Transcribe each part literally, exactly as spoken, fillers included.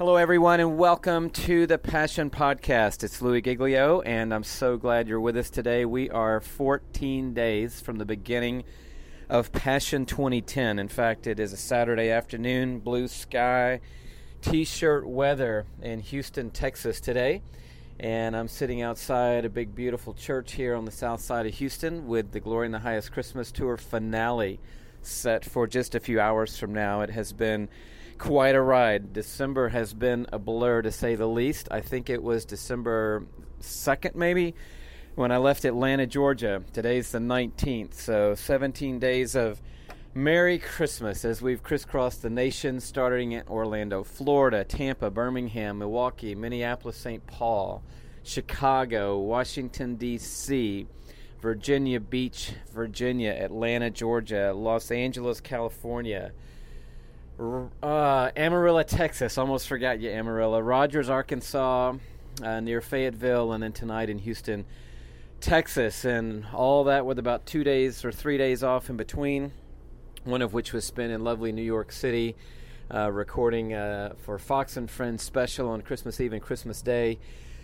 Hello, everyone, and welcome to the Passion Podcast. It's Louis Giglio, and I'm so glad you're with us today. We are fourteen days from the beginning of Passion twenty ten. In fact, it is a Saturday afternoon, blue sky, t-shirt weather in Houston, Texas today. And I'm sitting outside a big, beautiful church here on the south side of Houston with the Glory in the Highest Christmas Tour finale set for just a few hours from now. It has been quite a ride. December has been a blur, to say the least. I think it was December second, maybe, when I left Atlanta, Georgia. Today's the nineteenth, so seventeen days of Merry Christmas as we've crisscrossed the nation, starting at Orlando, Florida, Tampa, Birmingham, Milwaukee, Minneapolis, Saint Paul, Chicago, Washington, D C, Virginia Beach, Virginia, Atlanta, Georgia, Los Angeles, California, Uh, Amarillo, Texas. Almost forgot you, Amarillo. Rogers, Arkansas, uh, near Fayetteville, and then tonight in Houston, Texas, and all that with about two days or three days off in between, one of which was spent in lovely New York City, uh, recording uh, for Fox and Friends special on Christmas Eve and Christmas Day.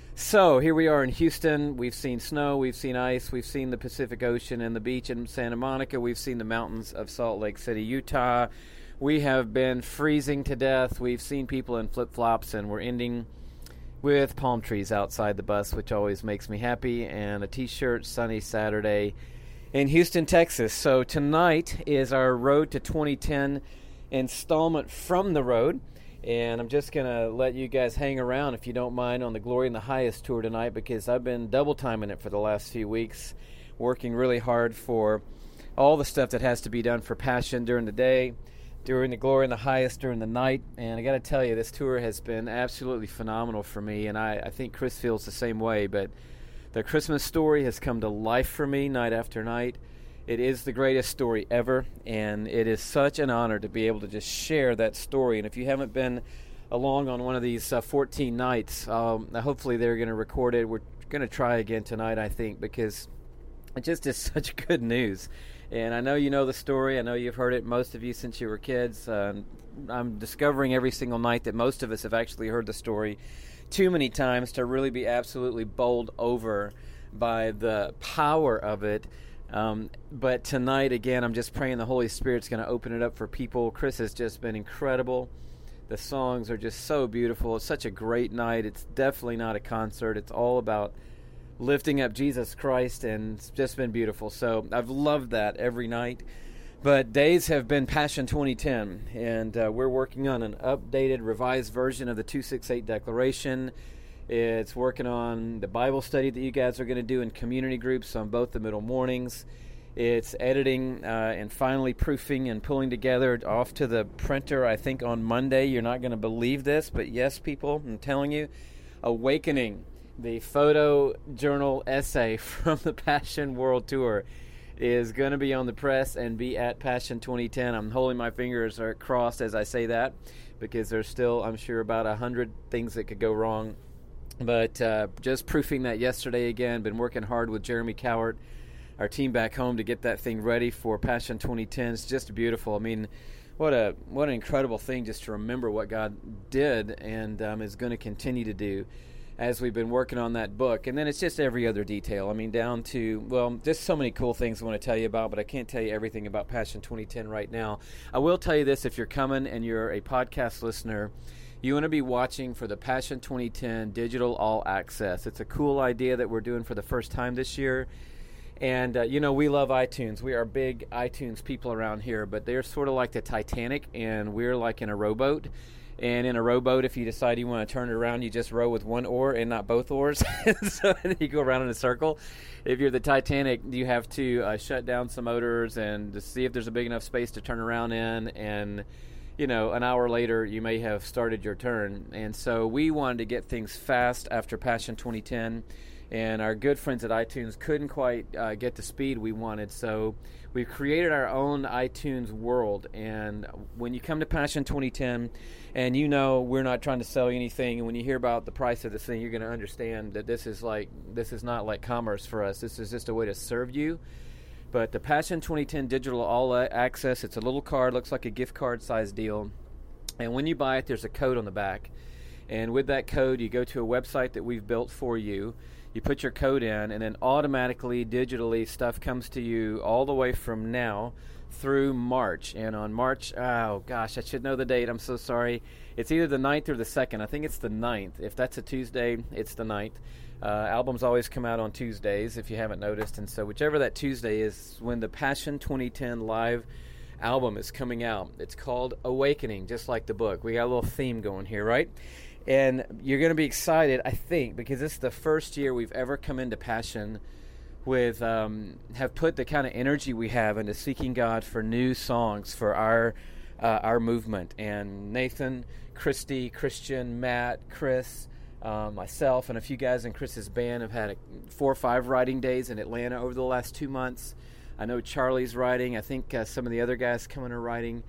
So here we are in Houston. We've seen snow, we've seen ice, we've seen the Pacific Ocean and the beach in Santa Monica, we've seen the mountains of Salt Lake City, Utah. We have been freezing to death. We've seen people in flip-flops, and we're ending with palm trees outside the bus, which always makes me happy, and a t-shirt, sunny Saturday in Houston, Texas. So tonight is our Road to twenty ten installment from the road, and I'm just going to let you guys hang around, if you don't mind, on the Glory in the Highest tour tonight, because I've been double-timing it for the last few weeks, working really hard for all the stuff that has to be done for Passion during the day, during the Glory in the Highest during the night. And I got to tell you, this tour has been absolutely phenomenal for me, and I, I think Chris feels the same way. But the Christmas story has come to life for me night after night. It is the greatest story ever, and it is such an honor to be able to just share that story. And if you haven't been along on one of these uh, fourteen nights, um, hopefully they're going to record it. We're going to try again tonight, I think, because it just is such good news. And I know you know the story. I know you've heard it, most of you, since you were kids. Uh, I'm discovering every single night that most of us have actually heard the story too many times to really be absolutely bowled over by the power of it. Um, but tonight, again, I'm just praying the Holy Spirit's going to open it up for people. Chris has just been incredible. The songs are just so beautiful. It's such a great night. It's definitely not a concert. It's all about lifting up Jesus Christ, and it's just been beautiful. So I've loved that every night. But days have been Passion twenty ten, and uh, we're working on an updated, revised version of the two sixty-eight Declaration. It's working on the Bible study that you guys are going to do in community groups on both the middle mornings. It's editing uh, and finally proofing and pulling together off to the printer, I think, on Monday. You're not going to believe this, but yes, people, I'm telling you, Awakening, the photo journal essay from the Passion World Tour, is going to be on the press and be at Passion twenty ten. I'm holding my fingers are crossed as I say that, because there's still, I'm sure, about a hundred things that could go wrong. But uh, just proofing that yesterday again. Been working hard with Jeremy Cowart, our team back home, to get that thing ready for Passion twenty ten. It's just beautiful. I mean, what a what an incredible thing just to remember what God did and um, is going to continue to do as we've been working on that book. And then it's just every other detail. I mean, down to, well, just so many cool things I want to tell you about, but I can't tell you everything about Passion twenty ten right now. I will tell you this: if you're coming and you're a podcast listener, you want to be watching for the Passion twenty ten Digital All Access. It's a cool idea that we're doing for the first time this year. And, uh, you know, we love iTunes. We are big iTunes people around here, but they're sort of like the Titanic, and we're like in a rowboat. And in a rowboat, if you decide you want to turn it around, you just row with one oar and not both oars. So you go around in a circle. If you're the Titanic, you have to uh, shut down some motors and to see if there's a big enough space to turn around in. And, you know, an hour later, you may have started your turn. And so we wanted to get things fast after Passion twenty ten. And our good friends at iTunes couldn't quite uh, get the speed we wanted. So we've created our own iTunes world. And when you come to Passion twenty ten, and you know we're not trying to sell you anything, and when you hear about the price of this thing, you're going to understand that this is like this is not like commerce for us. This is just a way to serve you. But the Passion twenty ten Digital All Access, it's a little card, looks like a gift card size deal. And when you buy it, there's a code on the back. And with that code, you go to a website that we've built for you. You put your code in, and then automatically, digitally, stuff comes to you all the way from now through March. And on March, oh gosh, I should know the date. I'm so sorry. It's either the ninth or the second. I think it's the ninth. If that's a Tuesday, it's the ninth. Uh, albums always come out on Tuesdays, if you haven't noticed. And so whichever that Tuesday is when the Passion twenty ten live album is coming out. It's called Awakening, just like the book. We got a little theme going here, right? And you're going to be excited, I think, because this is the first year we've ever come into Passion with, um, have put the kind of energy we have into seeking God for new songs for our uh, our movement. And Nathan, Christy, Christian, Matt, Chris, um, myself, and a few guys in Chris's band have had a, four or five writing days in Atlanta over the last two months. I know Charlie's writing. I think uh, some of the other guys coming are writing.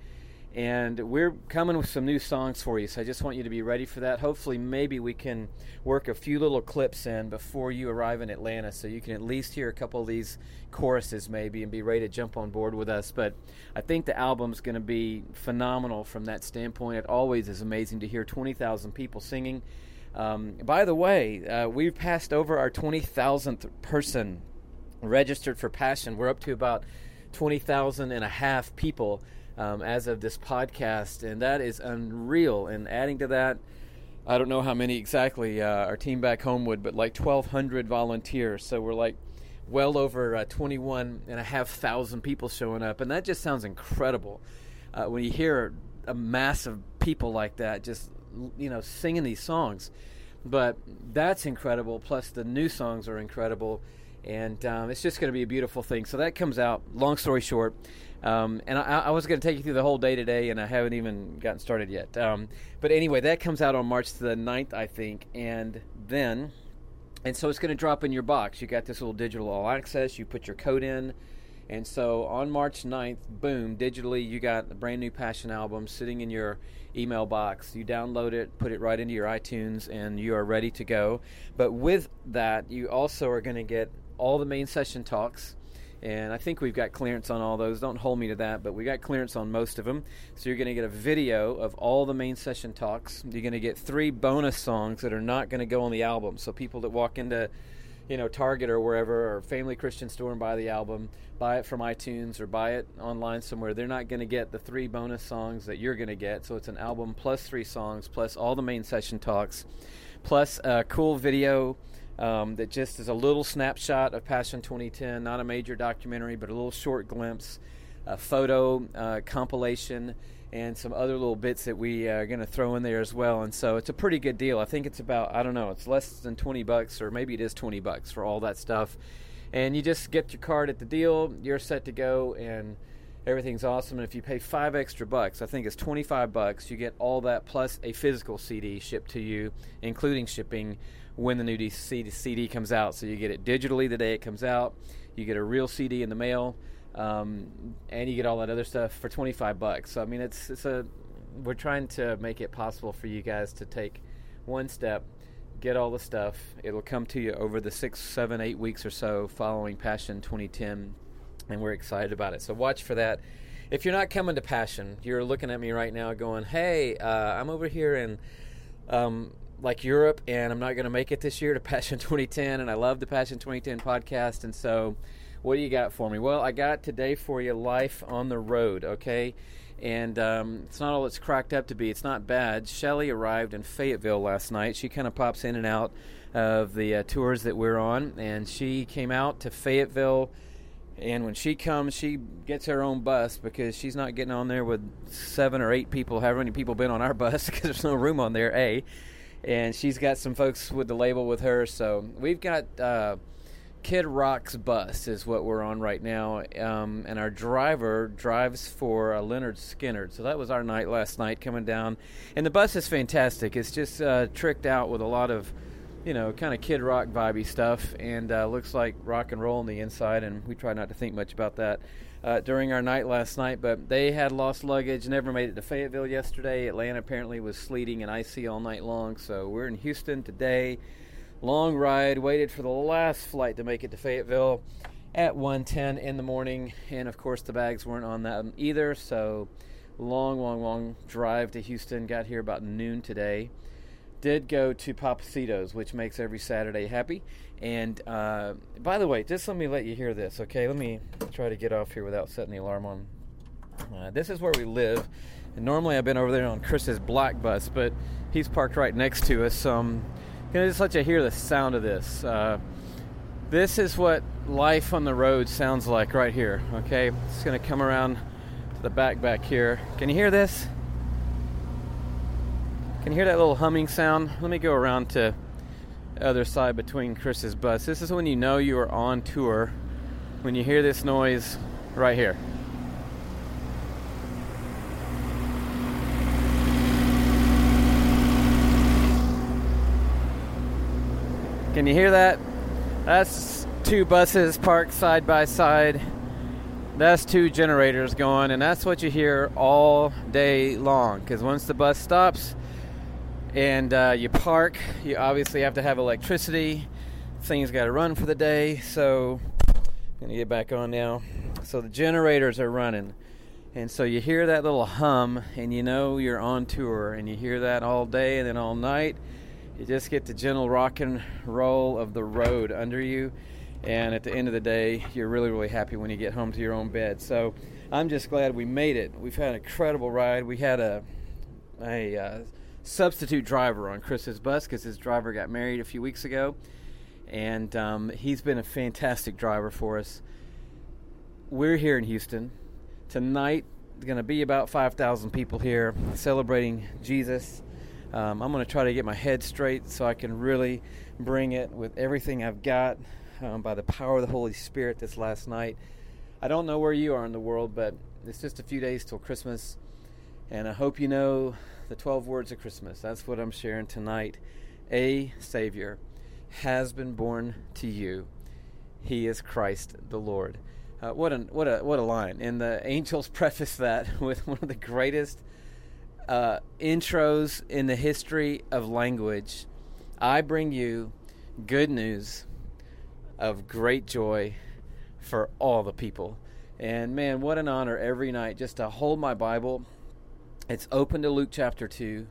And we're coming with some new songs for you, so I just want you to be ready for that. Hopefully, maybe we can work a few little clips in before you arrive in Atlanta, so you can at least hear a couple of these choruses maybe and be ready to jump on board with us. But I think the album's going to be phenomenal from that standpoint. It always is amazing to hear twenty thousand people singing. Um, by the way, uh, we've passed over our twenty thousandth person registered for Passion. We're up to about twenty thousand and a half people Um, as of this podcast, and that is unreal. And adding to that, I don't know how many exactly uh, our team back home would, but like twelve hundred volunteers. So we're like well over uh, twenty-one and a half thousand people showing up, and that just sounds incredible. Uh, when you hear a mass of people like that, just you know, singing these songs, but that's incredible. Plus the new songs are incredible, and um, it's just going to be a beautiful thing. So that comes out. Long story short. Um, and I, I was going to take you through the whole day today, and I haven't even gotten started yet. Um, but anyway, that comes out on March the ninth, I think. And then, and so it's going to drop in your box. You got this little digital all access. You put your code in. And so on March ninth, boom, digitally, you got the brand new Passion album sitting in your email box. You download it, put it right into your iTunes, and you are ready to go. But with that, you also are going to get all the main session talks. And I think we've got clearance on all those. Don't hold me to that, but we got clearance on most of them. So you're going to get a video of all the main session talks. You're going to get three bonus songs that are not going to go on the album. So people that walk into, you know, Target or wherever, or Family Christian Store and buy the album, buy it from iTunes or buy it online somewhere, they're not going to get the three bonus songs that you're going to get. So it's an album plus three songs, plus all the main session talks, plus a cool video Um, that just is a little snapshot of Passion twenty ten, not a major documentary, but a little short glimpse, a photo uh, compilation, and some other little bits that we are going to throw in there as well. And so it's a pretty good deal. I think it's about, I don't know, it's less than twenty bucks, or maybe it is twenty bucks for all that stuff. And you just get your card at the deal, you're set to go, and everything's awesome. And if you pay five extra bucks, I think it's twenty-five bucks, you get all that plus a physical C D shipped to you, including shipping, when the new C D comes out. So you get it digitally the day it comes out, you get a real C D in the mail, um, and you get all that other stuff for twenty-five bucks. So I mean, it's it's a we're trying to make it possible for you guys to take one step, get all the stuff. It'll come to you over the six, seven, eight weeks or so following Passion twenty ten, and we're excited about it. So watch for that. If you're not coming to Passion, you're looking at me right now going, "Hey, uh, I'm over here in." Um, like Europe, and I'm not going to make it this year to Passion twenty ten, and I love the Passion twenty ten podcast, and so what do you got for me? Well, I got today for you Life on the Road, okay? And um, it's not all it's cracked up to be. It's not bad. Shelly arrived in Fayetteville last night. She kind of pops in and out of the uh, tours that we're on, and she came out to Fayetteville, and when she comes, she gets her own bus because she's not getting on there with seven or eight people, however many people been on our bus, because there's no room on there, A. And she's got some folks with the label with her. So we've got uh, Kid Rock's bus is what we're on right now. Um, and our driver drives for uh, Leonard Skinner. So that was our night last night coming down. And the bus is fantastic. It's just uh, tricked out with a lot of, you know, kind of Kid Rock vibey stuff. And uh, looks like rock and roll on the inside. And we try not to think much about that uh, during our night last night. But they had lost luggage, never made it to Fayetteville yesterday. Atlanta apparently was sleeting and icy all night long. So we're in Houston today. Long ride, waited for the last flight to make it to Fayetteville at one ten in the morning. And, of course, the bags weren't on that either. So long, long, long drive to Houston. Got here about noon today. did go to Papacitos, which makes every Saturday happy. And uh, by the way, just let me let you hear this, okay? Let me try to get off here without setting the alarm on. Uh, this is where we live. And normally I've been over there on Chris's black bus, but he's parked right next to us. So I'm going to just let you hear the sound of this. Uh, this is what life on the road sounds like right here, okay? It's going to come around to the back back here. Can you hear this? Can you hear that little humming sound? Let me go around to the other side between Chris's bus. This is when you know you are on tour, when you hear this noise right here. Can you hear that? That's two buses parked side by side. That's two generators going, and that's what you hear all day long. Because once the bus stops and uh, you park, you obviously have to have electricity. Things got to run for the day. So I'm going to get back on now. So the generators are running. And so you hear that little hum, and you know you're on tour. And you hear that all day and then all night. You just get the gentle rock and roll of the road under you. And at the end of the day, you're really, really happy when you get home to your own bed. So I'm just glad we made it. We've had an incredible ride. We had a, a uh, substitute driver on Chris's bus because his driver got married a few weeks ago. And um, he's been a fantastic driver for us. We're here in Houston. Tonight, there's going to be about five thousand people here celebrating Jesus. Um, I'm going to try to get my head straight so I can really bring it with everything I've got um, by the power of the Holy Spirit this last night. I don't know where you are in the world, but it's just a few days till Christmas, and I hope you know the twelve words of Christmas. That's what I'm sharing tonight. A Savior has been born to you. He is Christ the Lord. Uh, what, an, what, a, what a line. And the angels preface that with one of the greatest Uh, intros in the history of language. I bring you good news of great joy for all the people. And man, what an honor every night just to hold my Bible. It's open to Luke chapter two.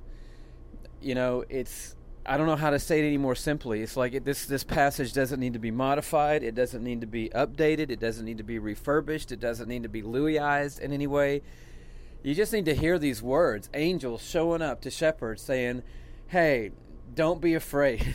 You know, it's, I don't know how to say it any more simply. It's like it, this this passage doesn't need to be modified. It doesn't need to be updated. It doesn't need to be refurbished. It doesn't need to be Louisized in any way. You just need to hear these words. Angels showing up to shepherds saying, hey, don't be afraid.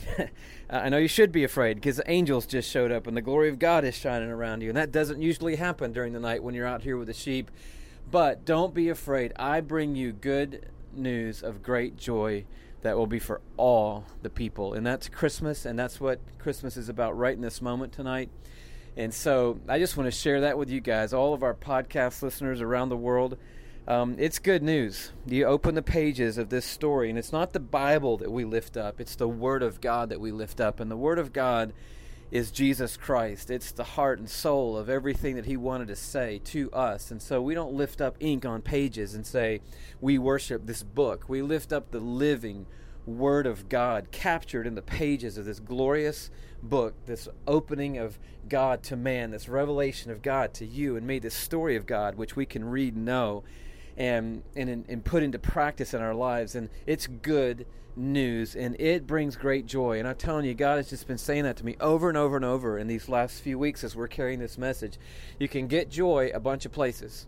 I know you should be afraid because angels just showed up and the glory of God is shining around you. And that doesn't usually happen during the night when you're out here with the sheep. But don't be afraid. I bring you good news of great joy that will be for all the people. And that's Christmas, and that's what Christmas is about right in this moment tonight. And so I just want to share that with you guys, all of our podcast listeners around the world. Um, it's good news. You open the pages of this story, and it's not the Bible that we lift up. It's the Word of God that we lift up. And the Word of God is Jesus Christ. It's the heart and soul of everything that He wanted to say to us. And so we don't lift up ink on pages and say, we worship this book. We lift up the living Word of God captured in the pages of this glorious book, this opening of God to man, this revelation of God to you and me, this story of God which we can read and know and and, and put into practice in our lives. And it's good news, and it brings great joy. And I'm telling you, God has just been saying that to me over and over and over in these last few weeks as we're carrying this message. You can get joy a bunch of places.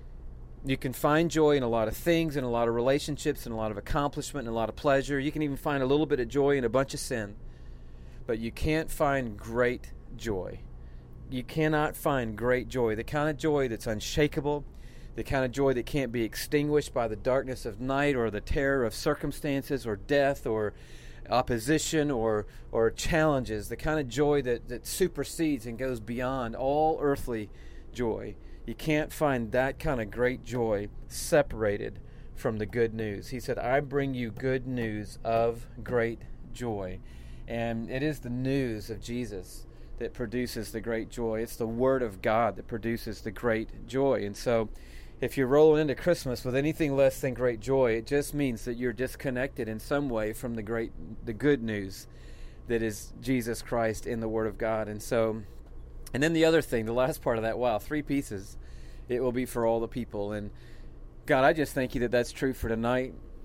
You can find joy in a lot of things, in a lot of relationships, in a lot of accomplishment, and a lot of pleasure. You can even find a little bit of joy in a bunch of sin. But you can't find great joy. You cannot find great joy, the kind of joy that's unshakable, the kind of joy that can't be extinguished by the darkness of night or the terror of circumstances or death or opposition or or challenges, the kind of joy that, that supersedes and goes beyond all earthly joy. You can't find that kind of great joy separated from the good news. He said, I bring you good news of great joy. And it is the news of Jesus that produces the great joy. It's the Word of God that produces the great joy. And so if you're rolling into Christmas with anything less than great joy, it just means that you're disconnected in some way from the great, the good news that is Jesus Christ in the Word of God. And so, and then the other thing, the last part of that, wow, three pieces, it will be for all the people. And God, I just thank you that that's true for tonight.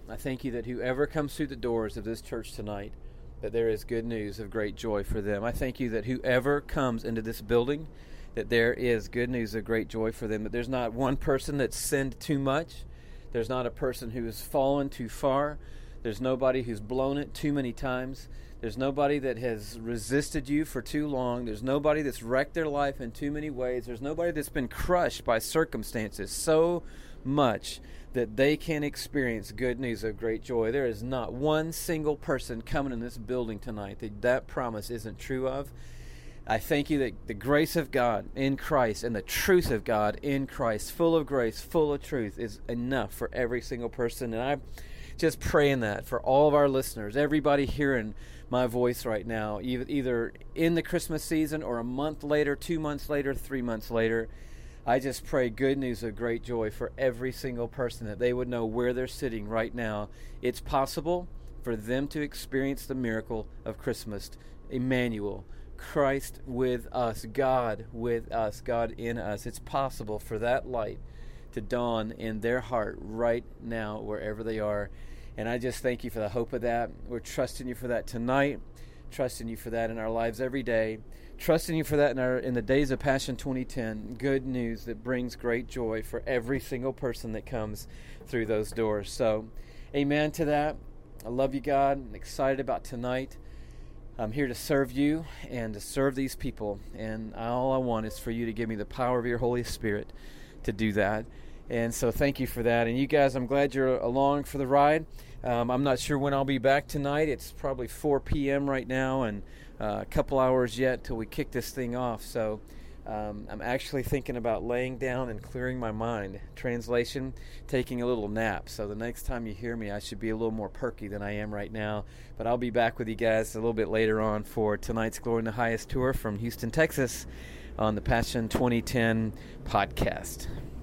I thank you that whoever comes through the doors of this church tonight, that there is good news of great joy for them. I thank you that whoever comes into this building, that there is good news of great joy for them, that there's not one person that's sinned too much. There's not a person who has fallen too far. There's nobody who's blown it too many times. There's nobody that has resisted you for too long. There's nobody that's wrecked their life in too many ways. There's nobody that's been crushed by circumstances so much that they can experience good news of great joy. There is not one single person coming in this building tonight that that promise isn't true of. I thank you that the grace of God in Christ and the truth of God in Christ, full of grace, full of truth, is enough for every single person. And I'm just praying that for all of our listeners, everybody hearing my voice right now, either in the Christmas season or a month later, two months later, three months later. I just pray good news of great joy for every single person, that they would know where they're sitting right now. It's possible for them to experience the miracle of Christmas, Emmanuel, Christ with us, God with us, God in us. It's possible for that light to dawn in their heart right now, wherever they are. And I just thank you for the hope of that. We're trusting you for that tonight, trusting you for that in our lives every day, trusting you for that in our in the days of Passion twenty ten. Good news that brings great joy for every single person that comes through those doors. So, amen to that. I love you, God. I'm excited about tonight. I'm here to serve you and to serve these people. And all I want is for you to give me the power of your Holy Spirit to do that. And so thank you for that. And you guys, I'm glad you're along for the ride. Um, I'm not sure when I'll be back tonight. It's probably four p.m. right now, and uh, a couple hours yet till we kick this thing off. So um, I'm actually thinking about laying down and clearing my mind. Translation, taking a little nap. So the next time you hear me, I should be a little more perky than I am right now. But I'll be back with you guys a little bit later on for tonight's Glory in the Highest tour from Houston, Texas on the Passion twenty ten podcast.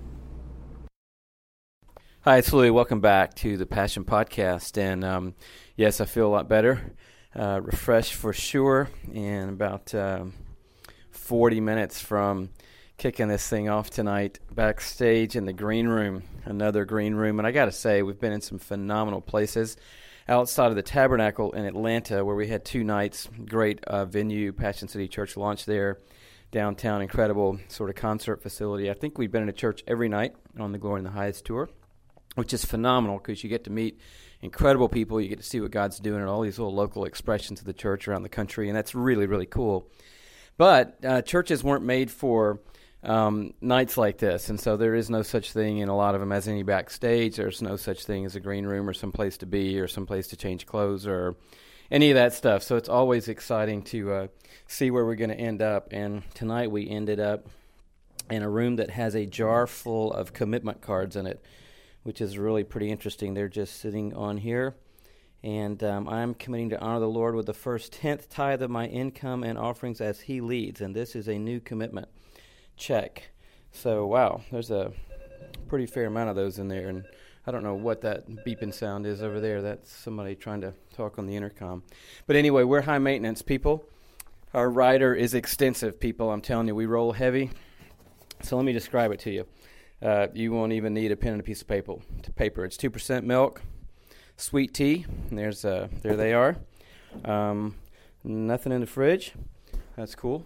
Hi, it's Louie. Welcome back to the Passion Podcast. And um, yes, I feel a lot better, uh, refreshed for sure, and about um, forty minutes from kicking this thing off tonight backstage in the green room, another green room. And I got to say, we've been in some phenomenal places outside of the Tabernacle in Atlanta, where we had two nights, great uh, venue, Passion City Church launch there, downtown, incredible sort of concert facility. I think we've been in a church every night on the Glory in the Highest tour, which is phenomenal because you get to meet incredible people. You get to see what God's doing at all these little local expressions of the church around the country, and that's really, really cool. But uh, churches weren't made for um, nights like this, and so there is no such thing in a lot of them as any backstage. There's no such thing as a green room or some place to be or some place to change clothes or any of that stuff. So it's always exciting to uh, see where we're going to end up. And tonight we ended up in a room that has a jar full of commitment cards in it, which is really pretty interesting. They're just sitting on here. And um, I'm committing to honor the Lord with the first tenth tithe of my income and offerings as He leads. And this is a new commitment. Check. So, wow, there's a pretty fair amount of those in there. And I don't know what that beeping sound is over there. That's somebody trying to talk on the intercom. But anyway, we're high maintenance people. Our rider is extensive, people. I'm telling you, we roll heavy. So let me describe it to you. Uh, you won't even need a pen and a piece of paper. Paper. It's two percent milk, sweet tea. And there's uh, there they are. Um, nothing in the fridge. That's cool.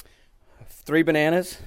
Three bananas,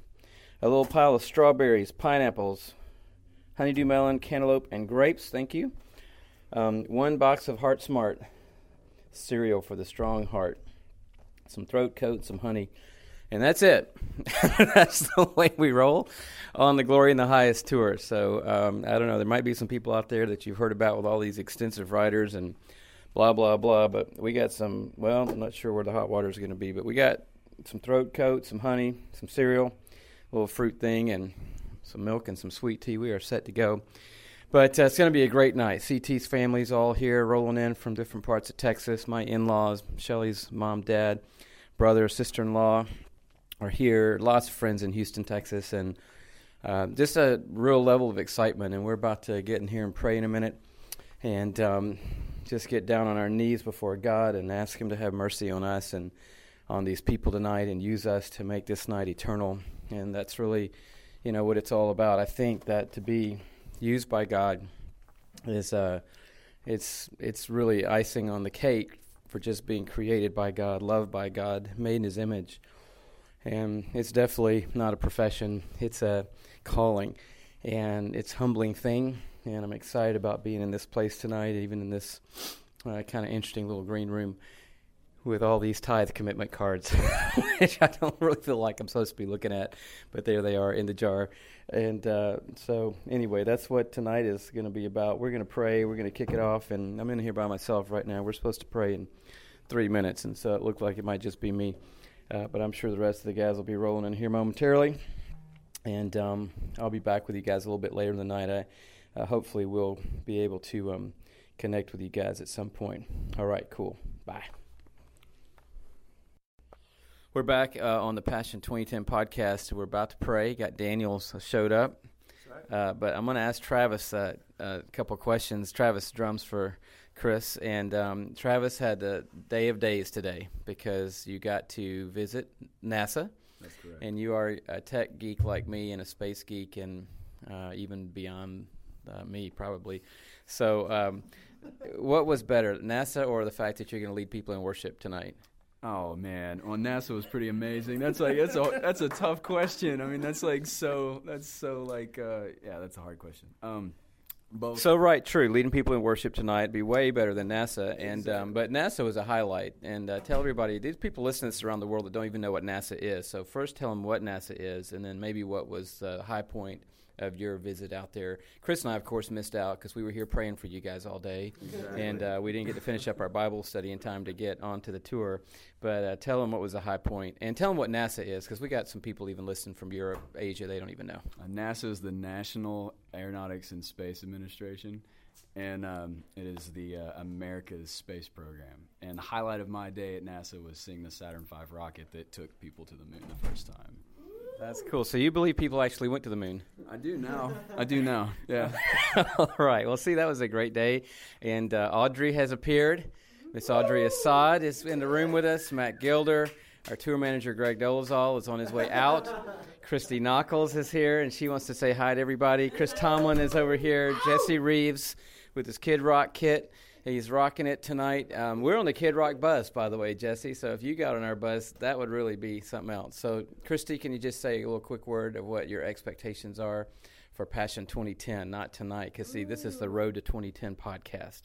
a little pile of strawberries, pineapples, honeydew melon, cantaloupe, and grapes. Thank you. Um, one box of Heart Smart cereal for the strong heart. Some throat coat, some honey. And that's it. That's the way we roll on the Glory in the Highest tour. So, um, I don't know. There might be some people out there that you've heard about with all these extensive riders and blah, blah, blah. But we got some, well, I'm not sure where the hot water is going to be. But we got some throat coat, some honey, some cereal, a little fruit thing, and some milk and some sweet tea. We are set to go. But uh, it's going to be a great night. C T's family's all here, rolling in from different parts of Texas. My in-laws, Shelly's mom, dad, brother, sister-in-law are here. Lots of friends in Houston, Texas, and uh, just a real level of excitement. And we're about to get in here and pray in a minute and um, just get down on our knees before God and ask Him to have mercy on us and on these people tonight and use us to make this night eternal. And that's really, you know, what it's all about. I think that to be used by God is uh, it's it's really icing on the cake for just being created by God, loved by God, made in His image. And it's definitely not a profession. It's a calling. And it's a humbling thing. And I'm excited about being in this place tonight, even in this uh, kind of interesting little green room with all these tithe commitment cards, which I don't really feel like I'm supposed to be looking at. But there they are in the jar. And uh, so anyway, that's what tonight is going to be about. We're going to pray. We're going to kick it off. And I'm in here by myself right now. We're supposed to pray in three minutes. And so it looked like it might just be me. Uh, but I'm sure the rest of the guys will be rolling in here momentarily. And um, I'll be back with you guys a little bit later in the night. I uh, hopefully will be able to um, connect with you guys at some point. All right, cool. Bye. We're back uh, on the Passion twenty ten podcast. We're about to pray. Got Daniels showed up. Uh, but I'm going to ask Travis uh, a couple questions. Travis drums for Chris. And um, Travis had the day of days today because you got to visit NASA. That's correct. And you are a tech geek like me and a space geek and uh, even beyond uh, me probably. So um, what was better, NASA or the fact that you're going to lead people in worship tonight? Oh man, well NASA was pretty amazing. That's like that's a that's a tough question. I mean that's like so that's so like uh, yeah that's a hard question. Um, both. So right, true. Leading people in worship tonight would be way better than NASA, and um, but NASA was a highlight. And uh, tell everybody, these people listening to this around the world that don't even know what NASA is. So first, tell them what NASA is, and then maybe what was the high point of your visit out there. Chris and I, of course, missed out because we were here praying for you guys all day, Exactly. and uh, we didn't get to finish up our Bible study in time to get onto the tour. But uh, tell them what was the high point, and tell them what NASA is, because we got some people even listening from Europe, Asia, they don't even know. Uh, NASA is the National Aeronautics and Space Administration, and um, it is the uh, America's space program. And the highlight of my day at NASA was seeing the Saturn five rocket that took people to the moon the first time. That's cool. So you believe people actually went to the moon? I do now. I do now. Yeah. All right. Well, see, that was a great day. And uh, Audrey has appeared. Miss Audrey Assad is in the room with us. Matt Gilder, our tour manager, Greg Dolezal, is on his way out. Christy Knuckles is here, and she wants to say hi to everybody. Chris Tomlin is over here. Jesse Reeves with his Kid Rock kit. He's rocking it tonight. Um, we're on the Kid Rock bus, by the way, Jesse. So if you got on our bus, that would really be something else. So, Christy, can you just say a little quick word of what your expectations are for Passion twenty ten? Not tonight, because, see, this is the Road to twenty ten podcast.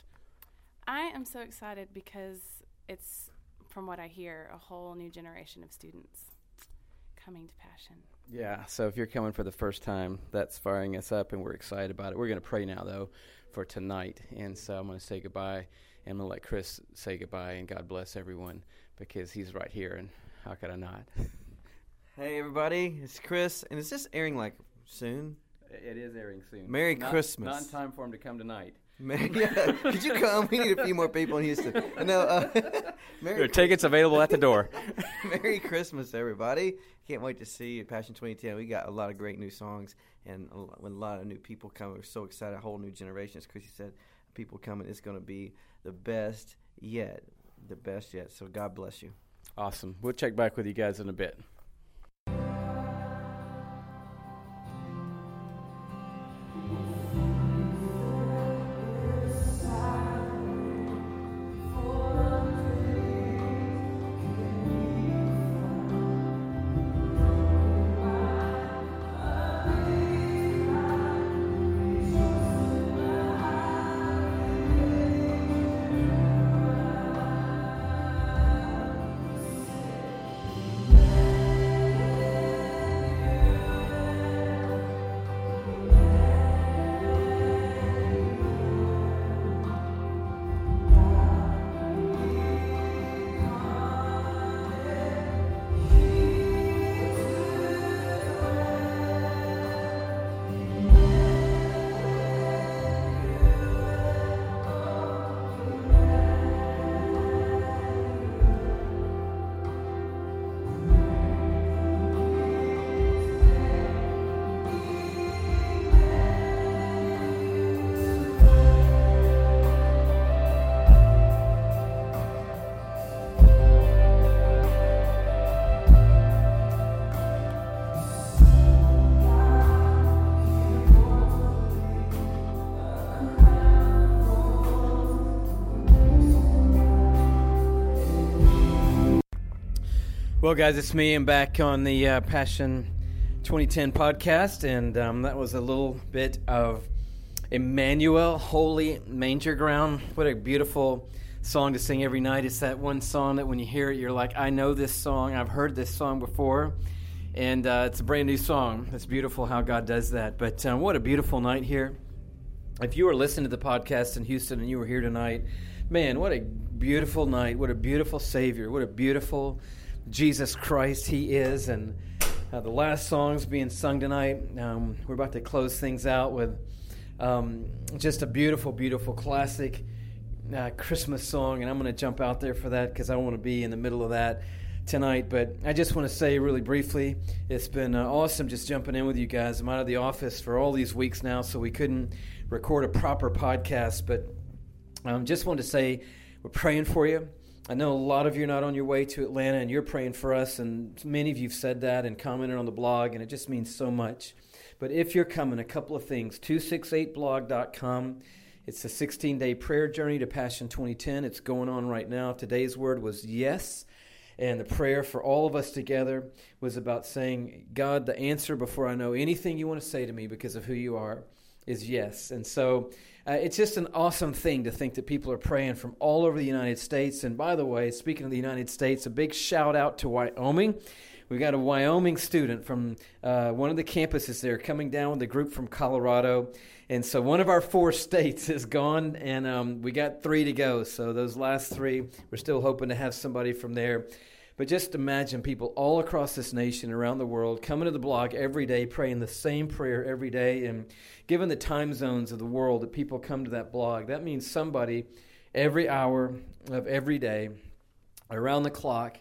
I am so excited because it's, from what I hear, a whole new generation of students coming to Passion. Yeah, so if you're coming for the first time, that's firing us up, and we're excited about it. We're going to pray now, though, for tonight. And so I'm going to say goodbye, and I'm going to let Chris say goodbye, and God bless everyone, because he's right here, and how could I not? Hey, everybody, it's Chris, and is this airing, like, soon? It is airing soon. Merry not, Christmas. Not in time for him to come tonight. Merry, yeah, could you come? We need a few more people in Houston. No, uh, Merry There are tickets available at the door. Merry Christmas, everybody. Can't wait to see you at Passion twenty ten. We got a lot of great new songs and a lot, with a lot of new people coming. We're so excited. A whole new generation, as Chrissy said, people coming. It's going to be the best yet. The best yet. So God bless you. Awesome. We'll check back with you guys in a bit. Well, guys, it's me. I'm back on the uh, Passion twenty ten podcast, and um, that was a little bit of Emmanuel, Holy Manger Ground. What a beautiful song to sing every night. It's that one song that when you hear it, you're like, I know this song. I've heard this song before, and uh, it's a brand new song. It's beautiful how God does that. But um, what a beautiful night here. If you were listening to the podcast in Houston and you were here tonight, man, what a beautiful night. What a beautiful Savior. What a beautiful Jesus Christ He is. And uh, the last song's being sung tonight. Um, we're about to close things out with um, just a beautiful, beautiful classic uh, Christmas song. And I'm going to jump out there for that because I want to be in the middle of that tonight. But I just want to say really briefly, it's been uh, awesome just jumping in with you guys. I'm out of the office for all these weeks now, so we couldn't record a proper podcast. But um, just wanted to say we're praying for you. I know a lot of you are not on your way to Atlanta, and you're praying for us, and many of you have said that and commented on the blog, and it just means so much. But if you're coming, a couple of things. two sixty-eight blog dot com. It's a sixteen-day prayer journey to Passion twenty ten. It's going on right now. Today's word was yes, and the prayer for all of us together was about saying, God, the answer before I know anything you want to say to me because of who you are is yes. And so uh, it's just an awesome thing to think that people are praying from all over the United States. And by the way, speaking of the United States, a big shout out to Wyoming. We got a Wyoming student from uh, one of the campuses there coming down with a group from Colorado. And so one of our four states is gone, and um, we got three to go. So those last three, we're still hoping to have somebody from there. But just imagine people all across this nation, around the world, coming to the blog every day, praying the same prayer every day. And given the time zones of the world that people come to that blog, that means somebody every hour of every day, around the clock,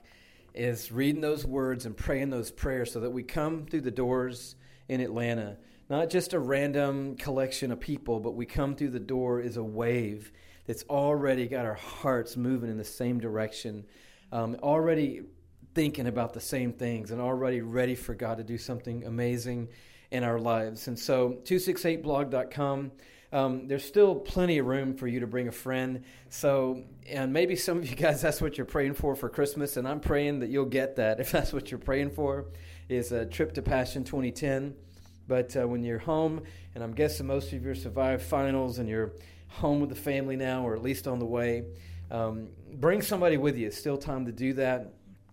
is reading those words and praying those prayers so that we come through the doors in Atlanta. Not just a random collection of people, but we come through the door as a wave that's already got our hearts moving in the same direction. Um, already thinking about the same things and already ready for God to do something amazing in our lives. And so two sixty-eight blog dot com, um, there's still plenty of room for you to bring a friend. So, and maybe some of you guys, that's what you're praying for for Christmas, and I'm praying that you'll get that if that's what you're praying for, is a trip to Passion twenty ten. But uh, when you're home, and I'm guessing most of you survived finals and you're home with the family now, or at least on the way, Um, bring somebody with you. It's still time to do that.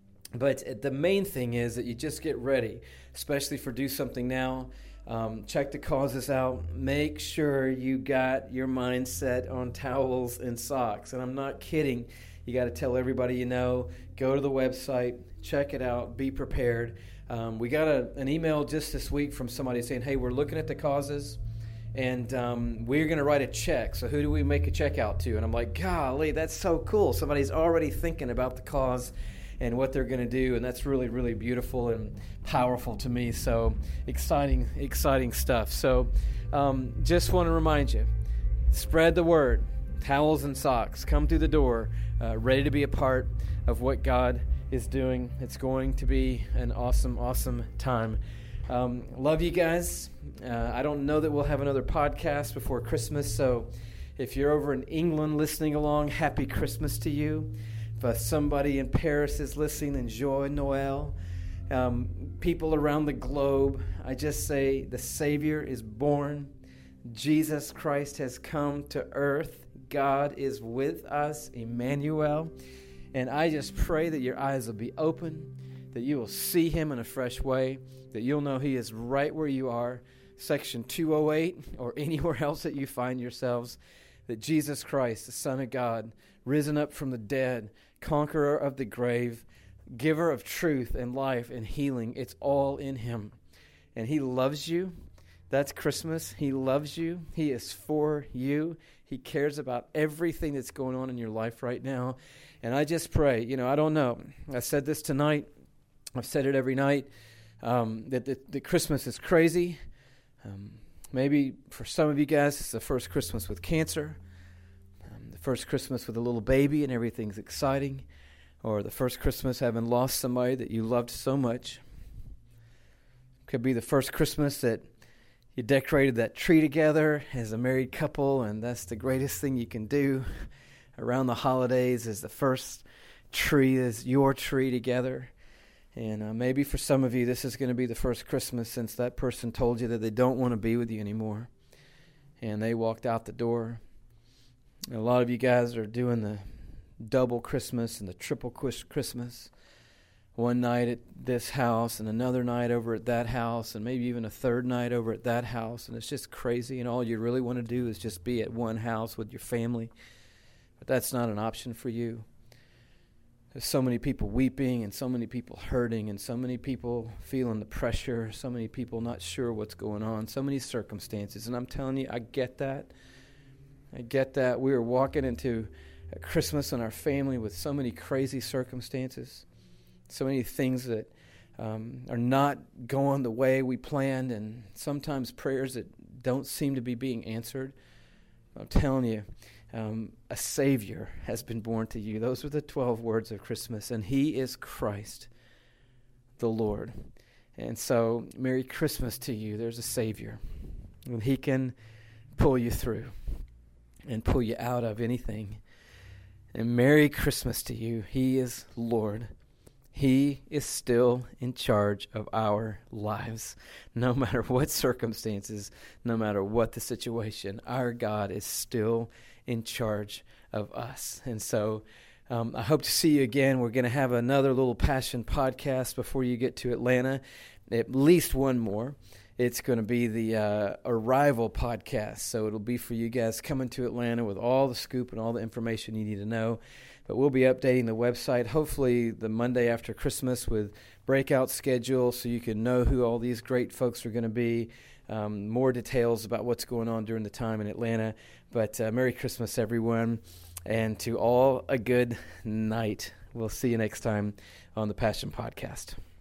But the main thing is that you just get ready, especially for Do Something Now. Um, check the causes out. Make sure you got your mindset on towels and socks. And I'm not kidding. You got to tell everybody you know. Go to the website. Check it out. Be prepared. Um, we got a, an email just this week from somebody saying, hey, we're looking at the causes. And um, we're going to write a check. So who do we make a check out to? And I'm like, golly, that's so cool. Somebody's already thinking about the cause and what they're going to do. And that's really, really beautiful and powerful to me. So exciting, exciting stuff. So um, just want to remind you, spread the word. Towels and socks. Come through the door, uh, ready to be a part of what God is doing. It's going to be an awesome, awesome time. Um, love you guys. Uh, I don't know that we'll have another podcast before Christmas, so if you're over in England listening along, happy Christmas to you. If uh, somebody in Paris is listening, enjoy Noel. Um, people around the globe, I just say the Savior is born. Jesus Christ has come to earth. God is with us, Emmanuel. And I just pray that your eyes will be open, that you will see Him in a fresh way, that you'll know He is right where you are, Section two oh eight, or anywhere else that you find yourselves, that Jesus Christ, the Son of God, risen up from the dead, conqueror of the grave, giver of truth and life and healing, it's all in Him. And He loves you. That's Christmas. He loves you. He is for you. He cares about everything that's going on in your life right now. And I just pray, you know, I don't know. I said this tonight. I've said it every night. Um, that, that, that Christmas is crazy. Um, maybe for some of you guys, it's the first Christmas with cancer. Um, the first Christmas with a little baby and everything's exciting. Or the first Christmas having lost somebody that you loved so much. Could be the first Christmas that you decorated that tree together as a married couple, and that's the greatest thing you can do around the holidays, is the first tree is your tree together. And uh, maybe for some of you, this is going to be the first Christmas since that person told you that they don't want to be with you anymore. And they walked out the door. And a lot of you guys are doing the double Christmas and the triple Christmas. One night at this house and another night over at that house and maybe even a third night over at that house. And it's just crazy. And all you really want to do is just be at one house with your family. But that's not an option for you. There's so many people weeping and so many people hurting and so many people feeling the pressure, so many people not sure what's going on, so many circumstances. And I'm telling you, I get that. I get that. We are walking into a Christmas in our family with so many crazy circumstances, so many things that um, are not going the way we planned, and sometimes prayers that don't seem to be being answered. I'm telling you, Um, a Savior has been born to you. Those are the twelve words of Christmas, and He is Christ, the Lord. And so, Merry Christmas to you. There's a Savior, and He can pull you through and pull you out of anything. And Merry Christmas to you. He is Lord. He is still in charge of our lives. No matter what circumstances, no matter what the situation, our God is still in charge of us. And so um, I hope to see you again. We're going to have another little Passion podcast before you get to Atlanta, at least one more. It's going to be the uh, Arrival podcast. So it'll be for you guys coming to Atlanta with all the scoop and all the information you need to know. But we'll be updating the website hopefully the Monday after Christmas with breakout schedule so you can know who all these great folks are going to be. Um, more details about what's going on during the time in Atlanta. But uh, Merry Christmas, everyone. And to all, a good night. We'll see you next time on the Passion Podcast.